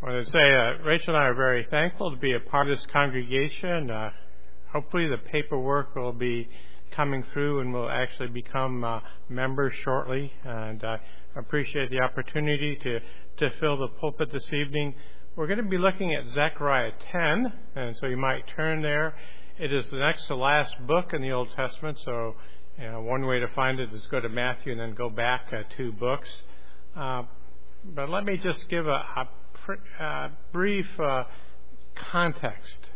I want to say Rachel and I are very thankful to be a part of this congregation. Hopefully the paperwork will be coming through and we'll actually become members shortly. And I appreciate the opportunity to fill the pulpit this evening. We're going to be looking at Zechariah 10, and so you might turn there. It is the next to last book in the Old Testament, so one way to find it is go to Matthew and then go back 2 books. But let me just give a brief context.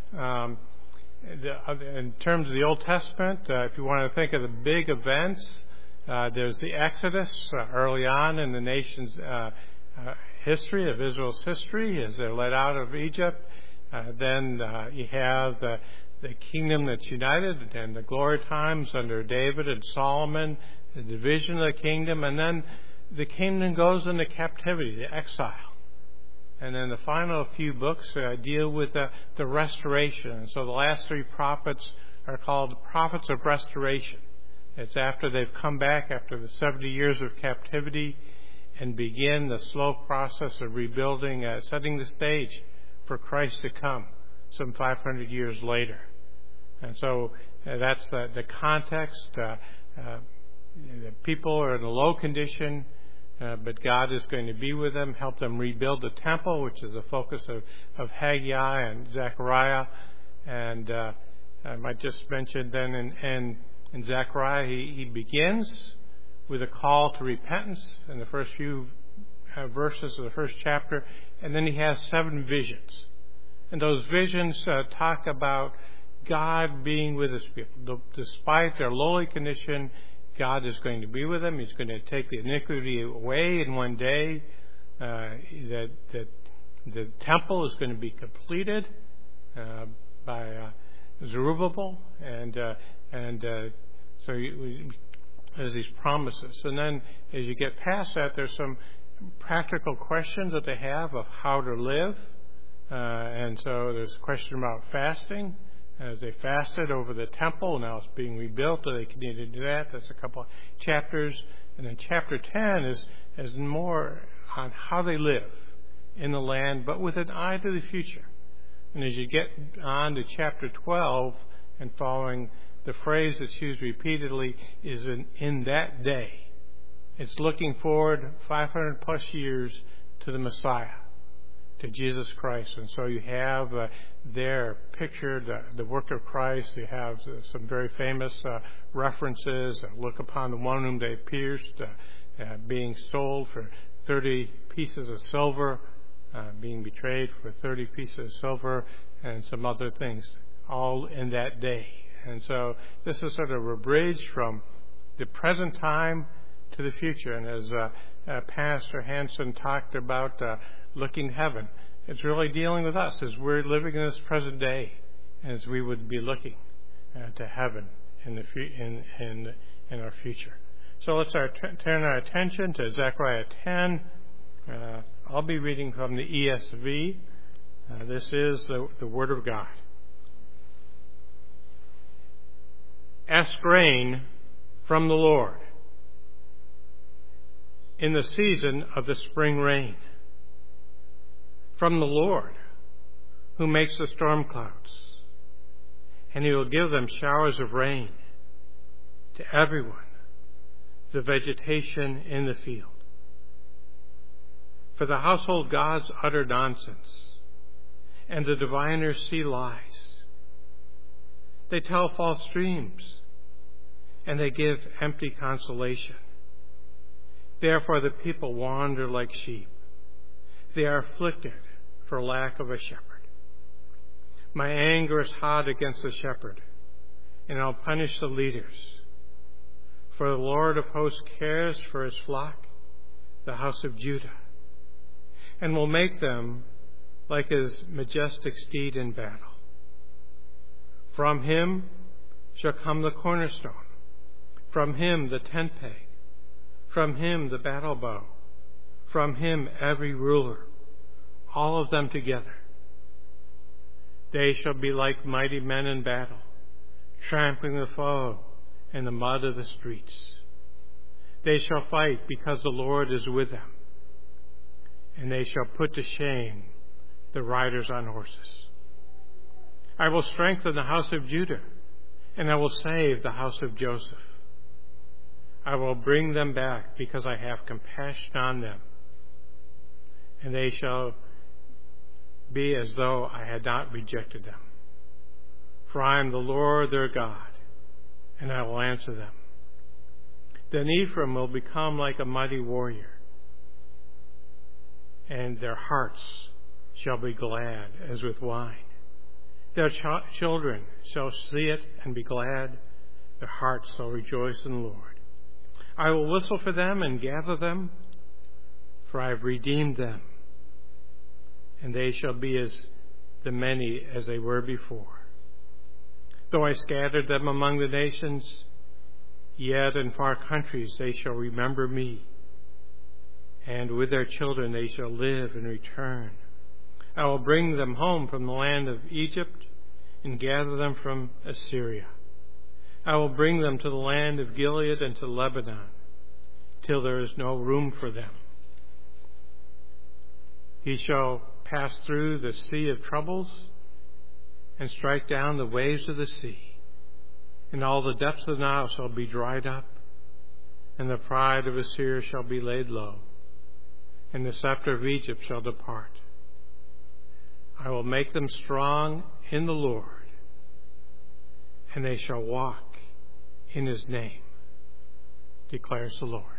In terms of the Old Testament, if you want to think of the big events, there's the Exodus early on in the nation's history, of Israel's history, as they're led out of Egypt. Then you have the kingdom that's united and the glory times under David and Solomon, the division of the kingdom, and then the kingdom goes into captivity, the exile. And then the final few books deal with the restoration. And so the last 3 prophets are called the prophets of restoration. It's after they've come back after the 70 years of captivity and begin the slow process of rebuilding, setting the stage for Christ to come some 500 years later. And so that's the context. The people are in a low condition, but God is going to be with them, help them rebuild the temple, which is the focus of Haggai and Zechariah. And I might just mention then in Zechariah, he begins with a call to repentance in the first few verses of the first chapter, and then he has 7 visions. And those visions talk about God being with his people. Despite their lowly condition, God is going to be with them. He's going to take the iniquity away in one day. That the temple is going to be completed by Zerubbabel, and so there's these promises. And then as you get past that, there's some practical questions that they have of how to live. And so there's a question about fasting. As they fasted over the temple, now it's being rebuilt, so they continue to do that. That's a couple of chapters. And then chapter 10 is more on how they live in the land, but with an eye to the future. And as you get on to chapter 12 and following, the phrase that's used repeatedly is in that day. It's looking forward 500 plus years to the Messiah, to Jesus Christ. And so you have there pictured the work of Christ. You have some very famous references. Look upon the one whom they pierced, being sold for 30 pieces of silver, being betrayed for 30 pieces of silver, and some other things, all in that day. And so this is sort of a bridge from the present time to the future. And as Pastor Hansen talked about looking to heaven, it's really dealing with us as we're living in this present day, as we would be looking to heaven in our future. So let's turn our attention to Zechariah 10. I'll be reading from the ESV. This is the Word of God. Ask rain from the Lord in the season of the spring rain, from the Lord who makes the storm clouds, and he will give them showers of rain to everyone, the vegetation in the field. For the household gods utter nonsense, and the diviners see lies. They tell false dreams, and they give empty consolation. Therefore the people wander like sheep. They are afflicted for lack of a shepherd. My anger is hot against the shepherd, and I'll punish the leaders. For the Lord of hosts cares for his flock, the house of Judah, and will make them like his majestic steed in battle. From him shall come the cornerstone, from him the tent peg, from him the battle bow, from him every ruler, all of them together. They shall be like mighty men in battle, trampling the foe in the mud of the streets. They shall fight because the Lord is with them, and they shall put to shame the riders on horses. I will strengthen the house of Judah, and I will save the house of Joseph. I will bring them back because I have compassion on them, and they shall be as though I had not rejected them. For I am the Lord their God, and I will answer them. Then Ephraim will become like a mighty warrior, and their hearts shall be glad as with wine. Their children shall see it and be glad. Their hearts shall rejoice in the Lord. I will whistle for them and gather them, for I have redeemed them, and they shall be as the many as they were before. Though I scattered them among the nations, yet in far countries they shall remember me, and with their children they shall live and return. I will bring them home from the land of Egypt and gather them from Assyria. I will bring them to the land of Gilead and to Lebanon, till there is no room for them. He shall pass through the sea of troubles and strike down the waves of the sea, and all the depths of the Nile shall be dried up, and the pride of Assyria shall be laid low, and the scepter of Egypt shall depart. I will make them strong in the Lord, and they shall walk in His name, declares the Lord.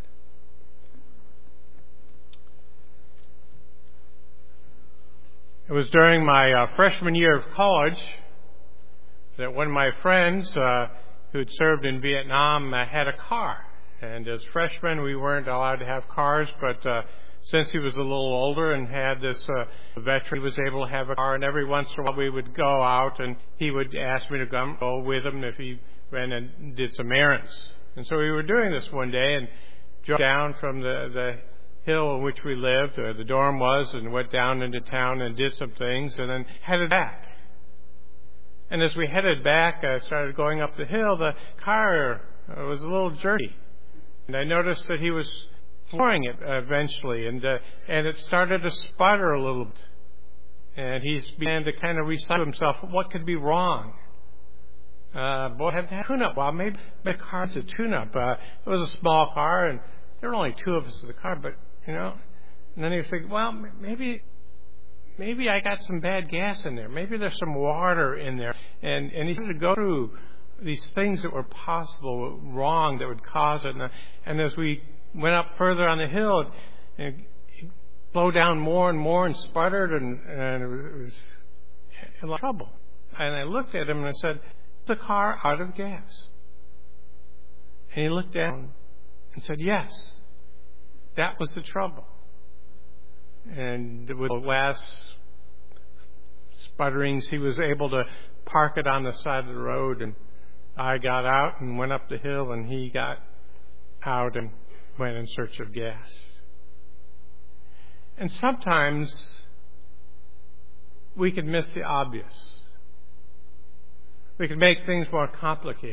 It was during my freshman year of college that one of my friends who had served in Vietnam had a car. And as freshmen, we weren't allowed to have cars, but since he was a little older and had this veteran, he was able to have a car. And every once in a while, we would go out, and he would ask me to go with him if he ran and did some errands. And so we were doing this one day and drove down from the hill in which we lived, where the dorm was, and went down into town and did some things, and then headed back. And as we headed back, I started going up the hill. The car was a little jerky, and I noticed that he was flooring it eventually, and it started to sputter a little bit. And he began to kind of recite to himself, what could be wrong? Boy, have a tune-up. Well, maybe the car's a tune-up. It was a small car, and there were only two of us in the car, but, you know. And then he was thinking, well, maybe I got some bad gas in there. Maybe there's some water in there. And he started to go through these things that were possible, wrong, that would cause it. And as we went up further on the hill, it slowed down more and more and sputtered, and it was a lot of trouble. And I looked at him and I said, is the car out of gas? And he looked down and said, yes, that was the trouble. And with the last sputterings, he was able to park it on the side of the road, and I got out and went up the hill, and he got out and went in search of gas. And sometimes we can miss the obvious. We can make things more complicated.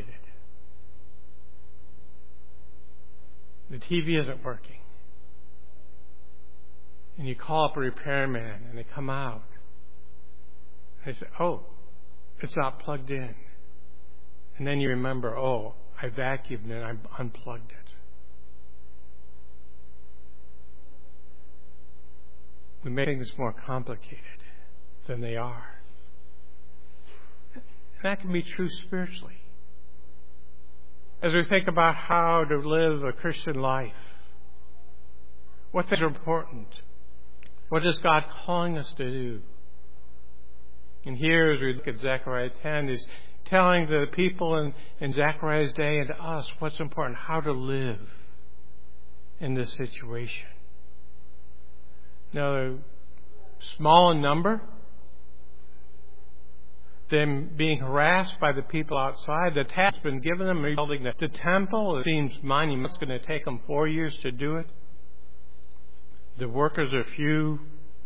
The TV isn't working. And you call up a repairman, and they come out. They say, oh, it's not plugged in. And then you remember, oh, I vacuumed and I unplugged it. We make things more complicated than they are. And that can be true spiritually. As we think about how to live a Christian life, what things are important? What is God calling us to do? And here, as we look at Zechariah 10, he's telling the people in Zechariah's day and to us what's important, how to live in this situation. Now, they're small in number, them being harassed by the people outside. The task's been given them, rebuilding the temple. It seems monumental. It's going to take them 4 years to do it. The workers are few.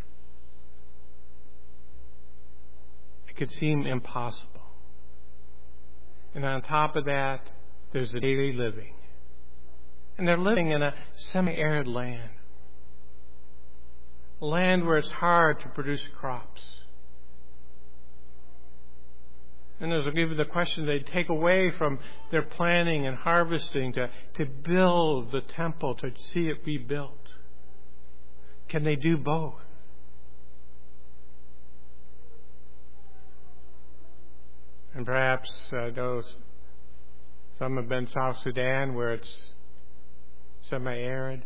It could seem impossible. And on top of that, there's the daily living. And they're living in a semi-arid land. land where it's hard to produce crops. And there's even the question they take away from their planting and harvesting to build the temple, to see it rebuilt. Can they do both? And perhaps some have been South Sudan where it's semi-arid.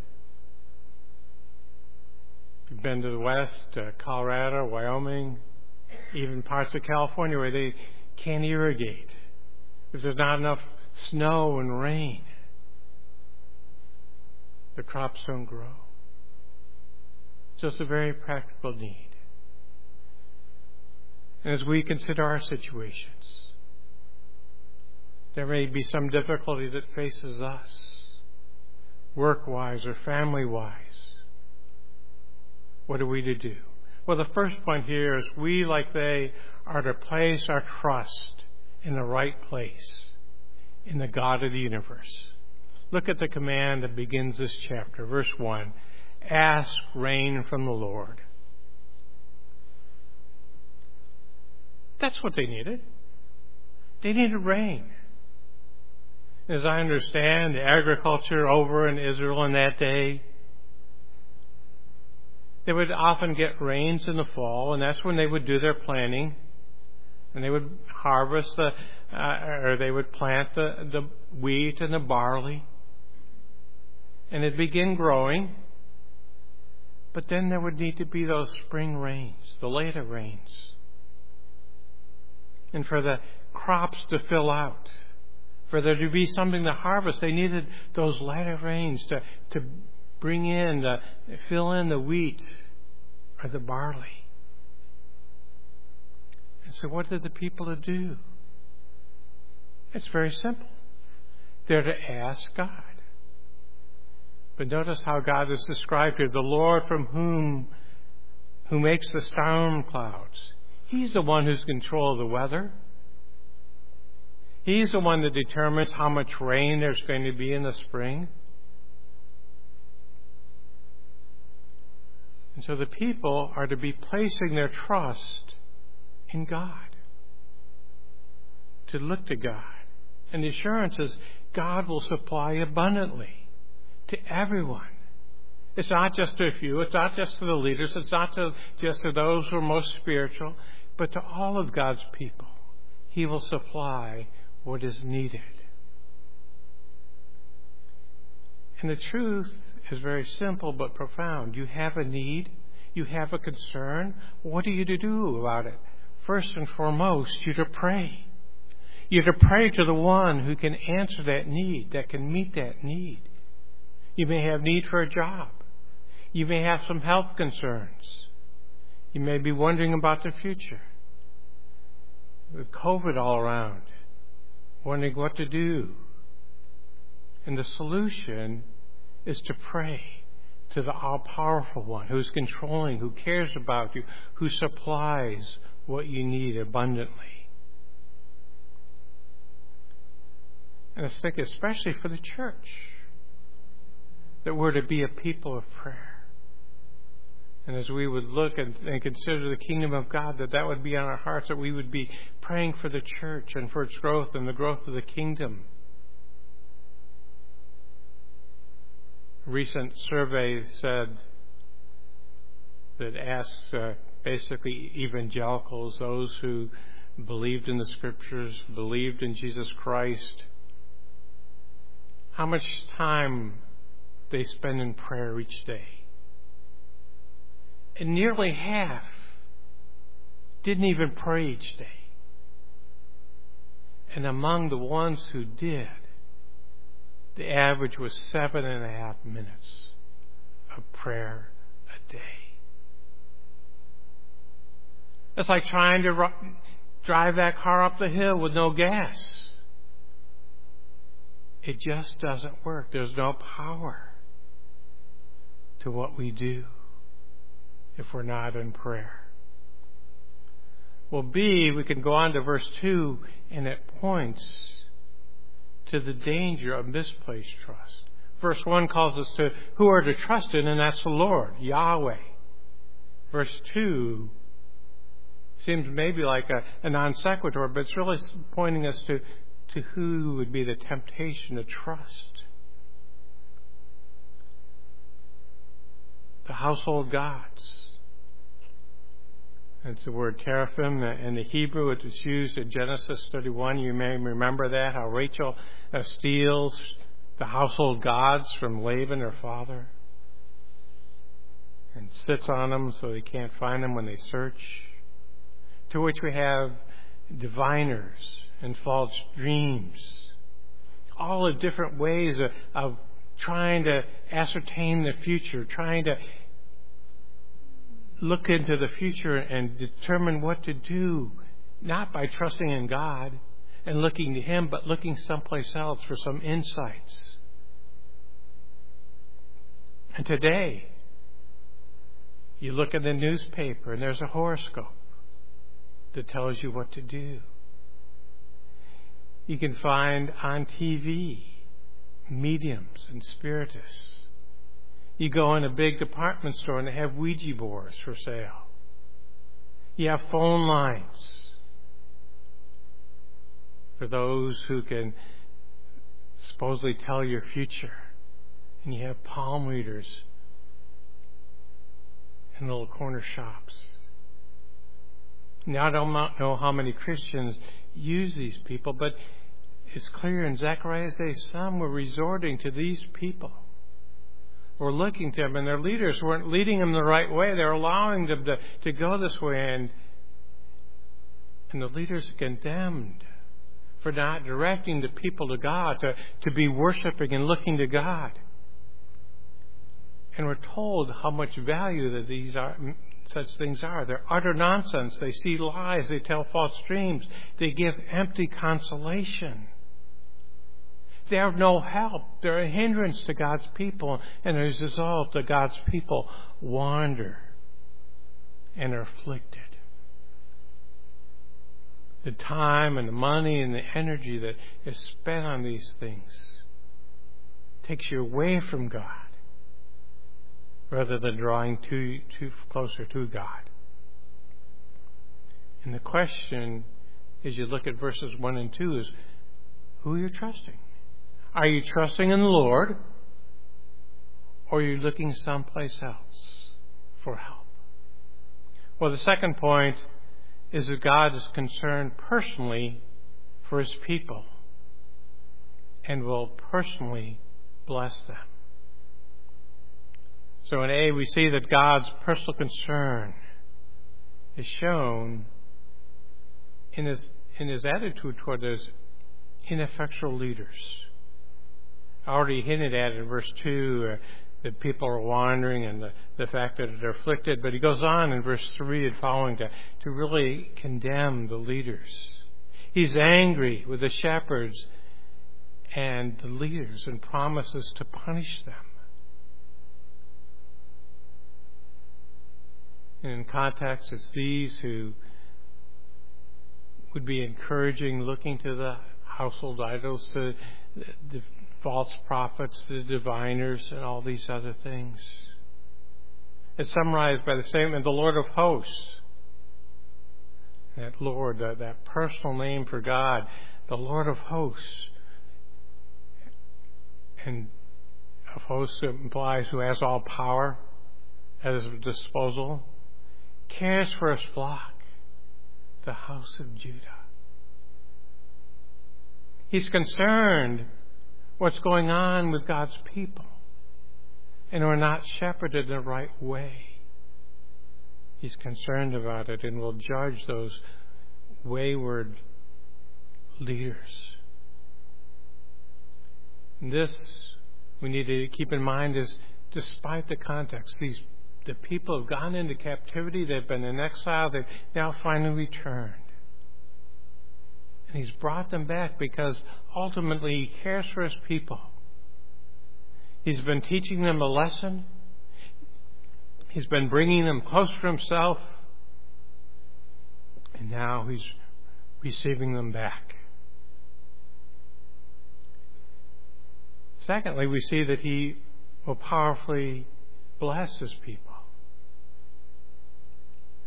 If you've been to the west, Colorado, Wyoming, even parts of California where they can't irrigate. If there's not enough snow and rain, the crops don't grow. So it's a very practical need. And as we consider our situations, there may be some difficulty that faces us, work-wise or family-wise. What are we to do? Well, the first point here is we, like they, are to place our trust in the right place, in the God of the universe. Look at the command that begins this chapter, verse 1. Ask rain from the Lord. That's what they needed. They needed rain. As I understand, the agriculture over in Israel in that day, they would often get rains in the fall, and that's when they would do their planting. And they would harvest or they would plant the wheat and the barley. And it'd begin growing. But then there would need to be those spring rains, the later rains. And for the crops to fill out, for there to be something to harvest, they needed those latter rains to bring in, fill in the wheat or the barley. And so what did the people do? It's very simple. They're to ask God. But notice how God is described here. The Lord who makes the storm clouds. He's the one who's in control of the weather. He's the one that determines how much rain there's going to be in the spring. And so the people are to be placing their trust in God, to look to God. And the assurance is God will supply abundantly to everyone. It's not just to a few. It's not just to the leaders. It's not just to those who are most spiritual, but to all of God's people. He will supply what is needed. And the truth is very simple but profound. You have a need. You have a concern. What are you to do about it? First and foremost, you're to pray. You're to pray to the one who can answer that need, that can meet that need. You may have need for a job. You may have some health concerns. You may be wondering about the future. With COVID all around, wondering what to do. And the solution is to pray to the all-powerful one who's controlling, who cares about you, who supplies what you need abundantly. And I think especially for the church, that we're to be a people of prayer. And as we would look and consider the kingdom of God, that would be on our hearts, that we would be praying for the church and for its growth and the growth of the kingdom. A recent survey said that asks basically evangelicals, those who believed in the Scriptures, believed in Jesus Christ, how much time they spend in prayer each day. And nearly half didn't even pray each day. And among the ones who did, the average was 7.5 minutes of prayer a day. It's like trying to drive that car up the hill with no gas. It just doesn't work. There's no power to what we do if we're not in prayer. Well, B, we can go on to verse 2, and it points to the danger of misplaced trust. Verse 1 calls us to who are to trust in, and that's the Lord, Yahweh. Verse 2 seems maybe like a non sequitur, but it's really pointing us to who would be the temptation to trust. The household gods. It's the word teraphim in the Hebrew. It was used in Genesis 31. You may remember that, how Rachel steals the household gods from Laban, her father, and sits on them so they can't find them when they search. To which we have diviners and false dreams. All the different ways of trying to ascertain the future, trying to look into the future and determine what to do, not by trusting in God and looking to Him, but looking someplace else for some insights. And today, you look at the newspaper and there's a horoscope that tells you what to do. You can find on TV mediums and spiritists. You go in a big department store and they have Ouija boards for sale. You have phone lines for those who can supposedly tell your future. And you have palm readers in little corner shops. Now, I don't know how many Christians use these people, but it's clear in Zechariah's day some were resorting to these people. Were looking to them, and their leaders weren't leading them the right way. They were allowing them to go this way, and the leaders are condemned for not directing the people to God, to be worshiping and looking to God. And we're told how much value that these are, such things are. They're utter nonsense. They see lies. They tell false dreams. They give empty consolation. They have no help. They're a hindrance to God's people. And as a result, God's people wander and are afflicted. The time and the money and the energy that is spent on these things takes you away from God rather than drawing too closer to God. And the question, as you look at verses 1 and 2, is who are you trusting? Are you trusting in the Lord, or are you looking someplace else for help? Well, the second point is that God is concerned personally for His people and will personally bless them. So in A, we see that God's personal concern is shown in His attitude toward those ineffectual leaders. I already hinted at it in verse 2 that people are wandering and the fact that they're afflicted. But he goes on in verse 3 and following to really condemn the leaders. He's angry with the shepherds and the leaders and promises to punish them. And in context, it's these who would be encouraging, looking to the household idols, to the false prophets, the diviners, and all these other things. It's summarized by the statement, the Lord of hosts. That Lord, that personal name for God, the Lord of hosts. And of hosts implies who has all power at His disposal, cares for His flock, the house of Judah. He's concerned what's going on with God's people, and we're not shepherded the right way. He's concerned about it and will judge those wayward leaders. And this, we need to keep in mind, is despite the context, the people have gone into captivity, they've been in exile, they've now finally returned. And He's brought them back because ultimately He cares for His people. He's been teaching them a lesson. He's been bringing them closer to Himself. And now He's receiving them back. Secondly, we see that He will powerfully bless His people.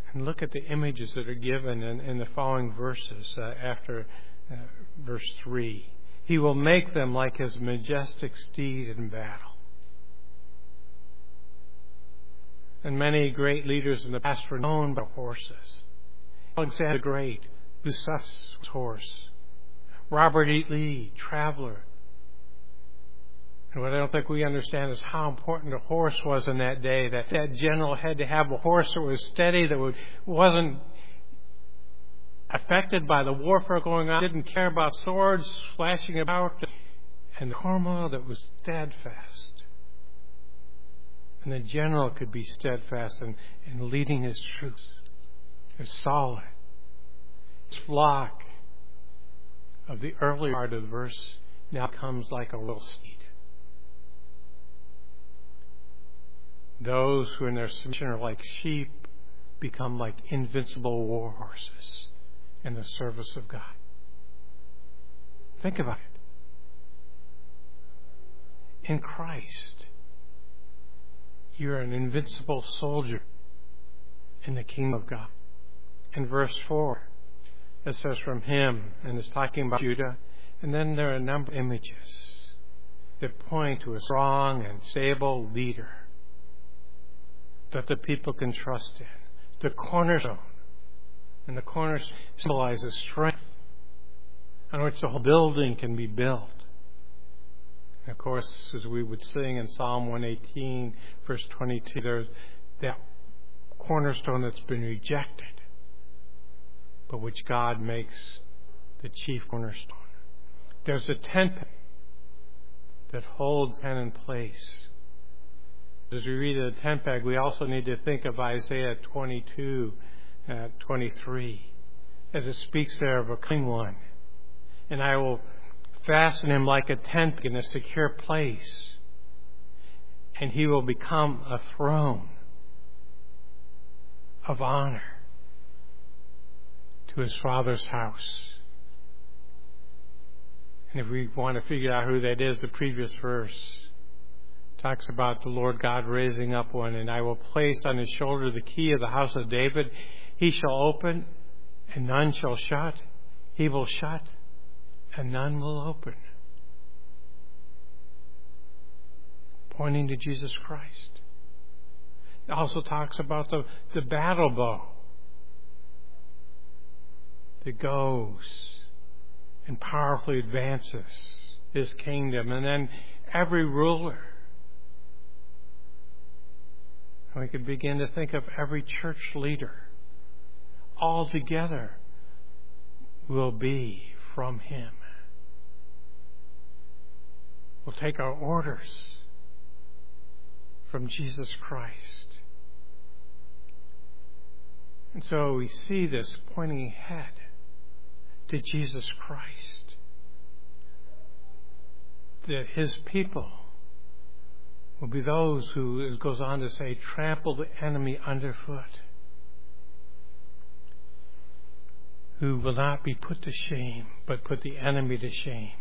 And look at the images that are given in the following verses after verse 3. He will make them like his majestic steed in battle. And many great leaders in the past were known by horses. Alexander the Great, Bussas' horse. Robert E. Lee, traveler. And what I don't think we understand is how important a horse was in that day. That general had to have a horse that was steady, that wasn't affected by the warfare going on, didn't care about swords flashing about, and the turmoil that was steadfast. And the general could be steadfast in leading his troops. They're solid. His flock of the early part of the verse now comes like a little steed. Those who in their submission are like sheep become like invincible war horses in the service of God. Think about it. In Christ, you're an invincible soldier in the kingdom of God. In verse 4, it says from him, and it's talking about Judah, and then there are a number of images that point to a strong and stable leader that the people can trust in. The cornerstone. And the cornerstone symbolizes strength on which the whole building can be built. And of course, as we would sing in Psalm 118, verse 22, there's that cornerstone that's been rejected, but which God makes the chief cornerstone. There's a tent that holds the tent in place. As we read the tent peg, we also need to think of Isaiah 22:23, as it speaks there of a clean one. And I will fasten him like a tent in a secure place, and he will become a throne of honor to his Father's house. And if we want to figure out who that is, the previous verse talks about the Lord God raising up one, and I will place on his shoulder the key of the house of David. He shall open, and none shall shut. He will shut, and none will open. Pointing to Jesus Christ. It also talks about the battle bow that goes and powerfully advances his kingdom. And then every ruler. And we could begin to think of every church leader all together will be from him. We'll take our orders from Jesus Christ. And so we see this pointing ahead to Jesus Christ. That his people will be those who, it goes on to say, trample the enemy underfoot. Who will not be put to shame, but put the enemy to shame.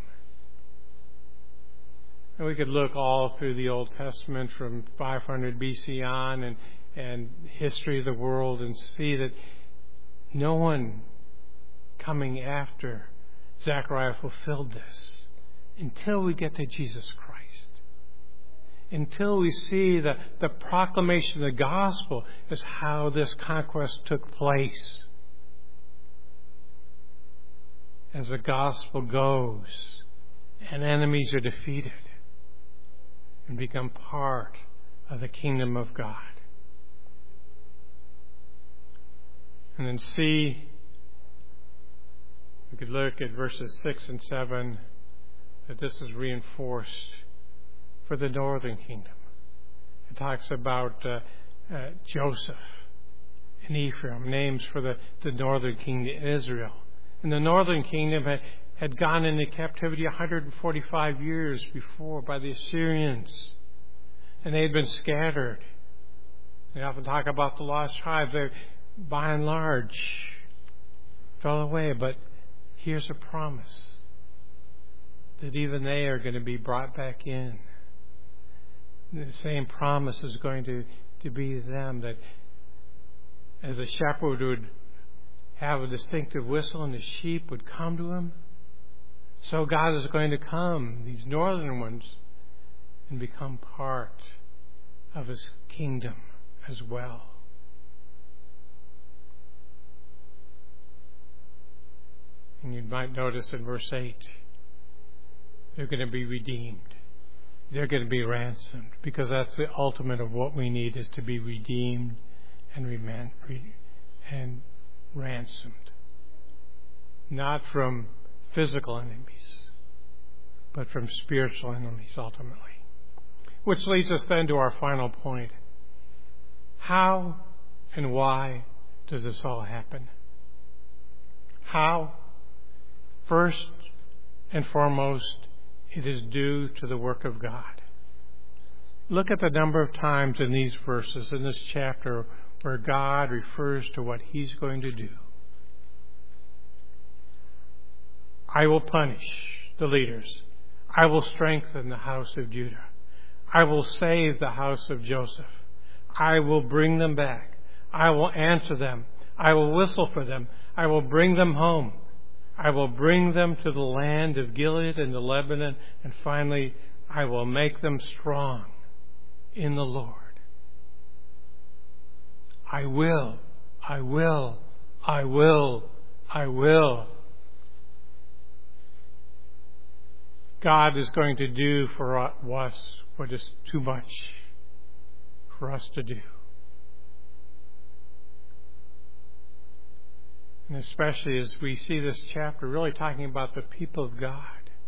And we could look all through the Old Testament from 500 BC on and history of the world and see that no one coming after Zechariah fulfilled this until we get to Jesus Christ. Until we see the proclamation of the gospel is how this conquest took place. As the gospel goes and enemies are defeated and become part of the kingdom of God. And then see, we could look at verses 6 and 7, that this is reinforced for the northern kingdom. It talks about Joseph and Ephraim, names for the northern kingdom, Israel. And the northern kingdom had gone into captivity 145 years before by the Assyrians. And they had been scattered. They often talk about the lost tribes. They, by and large, fell away. But here's a promise that even they are going to be brought back in. The same promise is going to be them, that as a shepherd would have a distinctive whistle and the sheep would come to him, so God is going to come, these northern ones, and become part of His kingdom as well. And you might notice in verse 8, they're going to be redeemed. They're going to be ransomed, because that's the ultimate of what we need, is to be redeemed and ransomed. Not from physical enemies, but from spiritual enemies ultimately. Which leads us then to our final point. How and why does this all happen? How? First and foremost, it is due to the work of God. Look at the number of times in these verses, in this chapter, where God refers to what He's going to do. I will punish the leaders. I will strengthen the house of Judah. I will save the house of Joseph. I will bring them back. I will answer them. I will whistle for them. I will bring them home. I will bring them to the land of Gilead and the Lebanon. And finally, I will make them strong in the Lord. I will. I will. I will. I will. God is going to do for us what is too much for us to do. And especially as we see this chapter really talking about the people of God.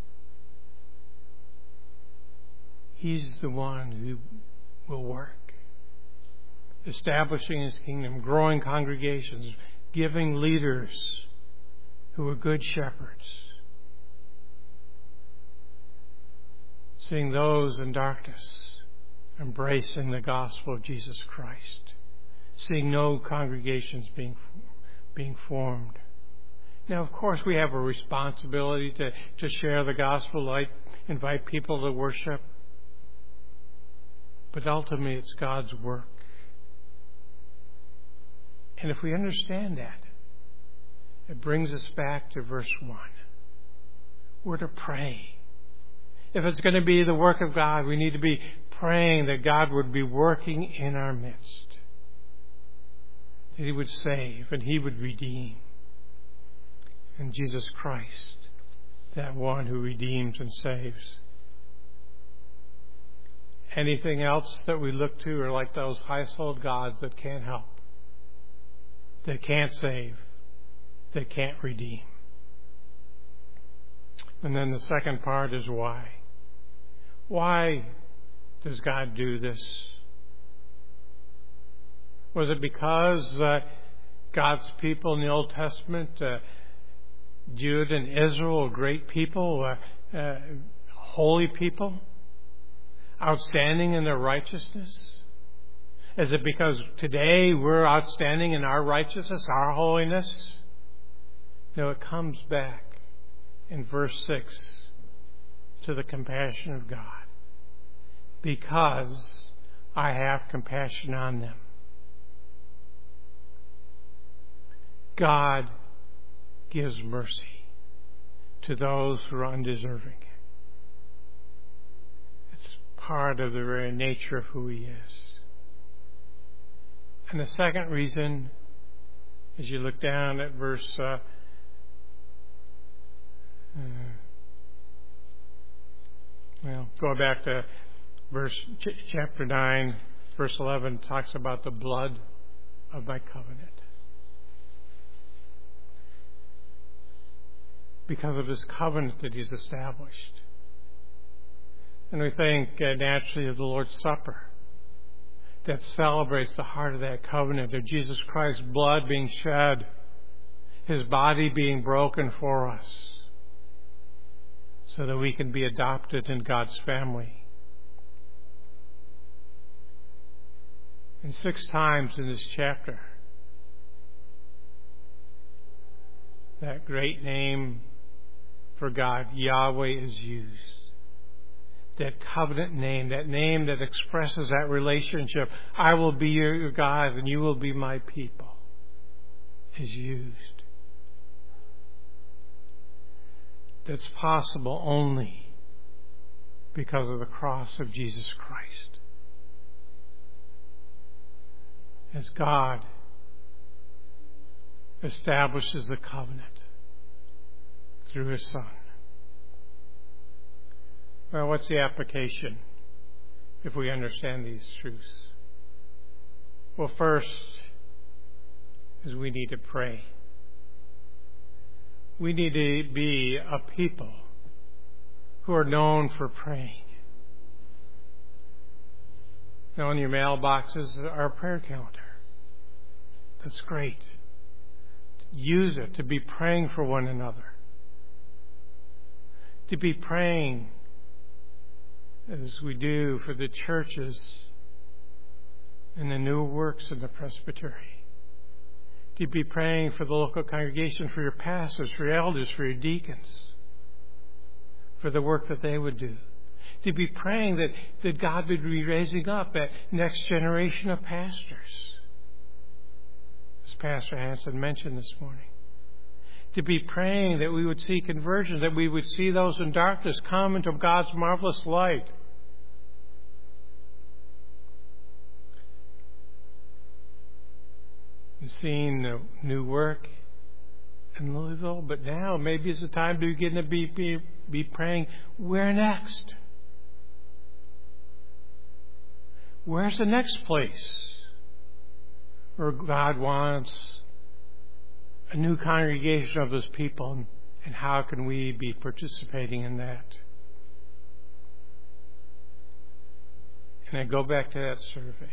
He's the one who will work, establishing His kingdom, growing congregations, giving leaders who are good shepherds, seeing those in darkness embracing the gospel of Jesus Christ, seeing no congregations being formed. Now, of course, we have a responsibility to share the gospel light, invite people to worship, but ultimately it's God's work. And if we understand that, it brings us back to verse 1. We're to pray. If it's going to be the work of God, we need to be praying that God would be working in our midst, that He would save and He would redeem. And Jesus Christ, that one who redeems and saves. Anything else that we look to are like those household gods that can't help, that can't save, that can't redeem. And then the second part is why. Why does God do this? Was it because God's people in the Old Testament, Judah and Israel, were great people, holy people, outstanding in their righteousness? Is it because today we're outstanding in our righteousness, our holiness? No, it comes back in verse 6 to the compassion of God. Because I have compassion on them. God gives mercy to those who are undeserving. It's part of the very nature of who He is. And the second reason, as you look down at verse go back to chapter 9, verse 11, talks about the blood of my covenant. Because of His covenant that He's established. And we think naturally of the Lord's Supper that celebrates the heart of that covenant, of Jesus Christ's blood being shed, His body being broken for us, so that we can be adopted in God's family. And 6 times in this chapter, that great name for God, Yahweh, is used. That covenant name, that name that expresses that relationship. I will be your God and you will be my people. is used. That's possible only because of the cross of Jesus Christ. As God establishes the covenant through His Son. Well, what's the application if we understand these truths? Well, first is we need to pray. We need to be a people who are known for praying. Now, in your mailboxes, our prayer calendar. That's great. Use it to be praying for one another. To be praying as we do for the churches and the new works in the presbytery. To be praying for the local congregation, for your pastors, for your elders, for your deacons, for the work that they would do. To be praying that God would be raising up that next generation of pastors, as Pastor Hanson mentioned this morning. To be praying that we would see conversion, that we would see those in darkness come into God's marvelous light. We've seen the new work in Louisville, but now maybe it's the time to begin to be praying, where next? Where's the next place where God wants a new congregation of His people, and how can we be participating in that? And I go back to that survey.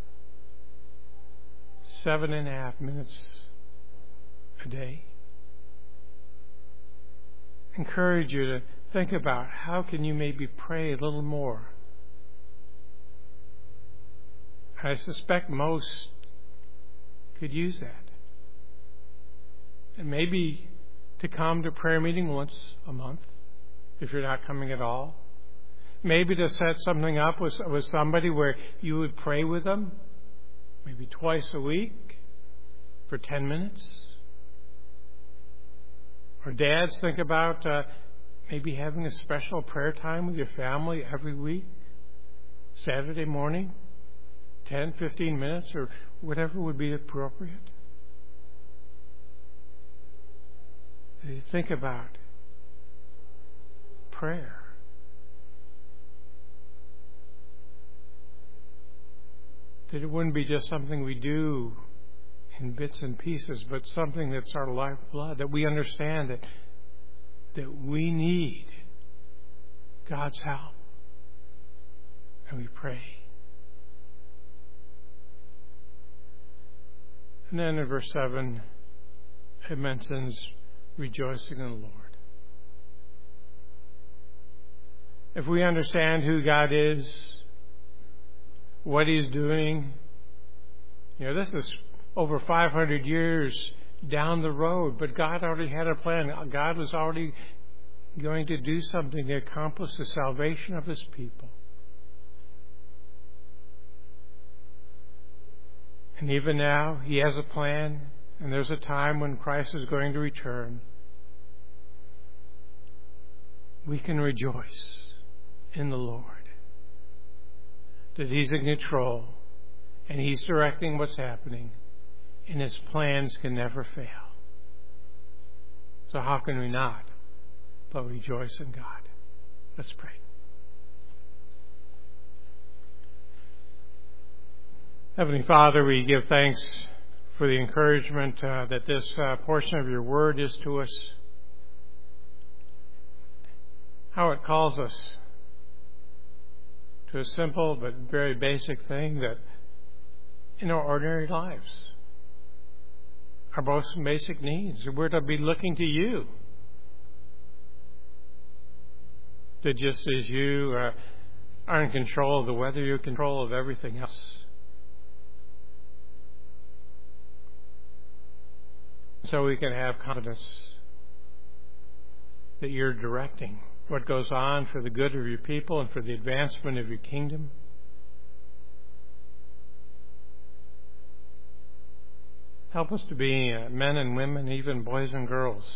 7.5 minutes a day. Encourage you to think about how can you maybe pray a little more. I suspect most could use that. And maybe to come to prayer meeting once a month, if you're not coming at all. Maybe to set something up with somebody where you would pray with them, maybe twice a week for 10 minutes. Or dads, think about maybe having a special prayer time with your family every week, Saturday morning, 10, 15 minutes, or whatever would be appropriate. Think about prayer. That it wouldn't be just something we do in bits and pieces, but something that's our lifeblood, that we understand that we need God's help. And we pray. And then in verse 7, it mentions rejoicing in the Lord. If we understand who God is, what He's doing, this is over 500 years down the road, but God already had a plan. God was already going to do something to accomplish the salvation of His people. And even now, He has a plan, and there's a time when Christ is going to return. We can rejoice in the Lord, that He's in control, and He's directing what's happening, and His plans can never fail. So how can we not but rejoice in God? Let's pray. Heavenly Father, we give thanks for the encouragement that this portion of your word is to us. How it calls us to a simple but very basic thing that in our ordinary lives, our most basic needs, we're to be looking to you. That just as you are in control of the weather, you're in control of everything else. So we can have confidence that you're directing what goes on for the good of your people and for the advancement of your kingdom. Help us to be men and women, even boys and girls,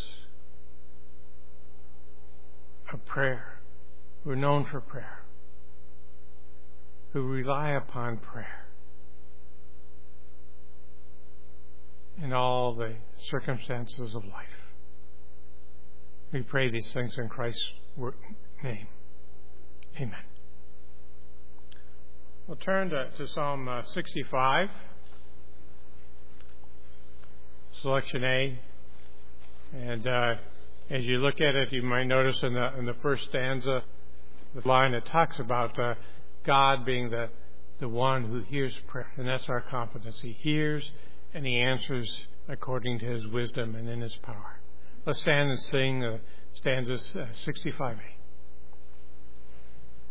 of prayer, who are known for prayer, who rely upon prayer in all the circumstances of life. We pray these things in Christ's name. Amen. We'll turn to Psalm 65, selection A. And as you look at it, you might notice in the first stanza, the line that talks about God being the one who hears prayer. And that's our confidence. He hears and He answers according to His wisdom and in His power. Let's stand and sing stanzas 65A.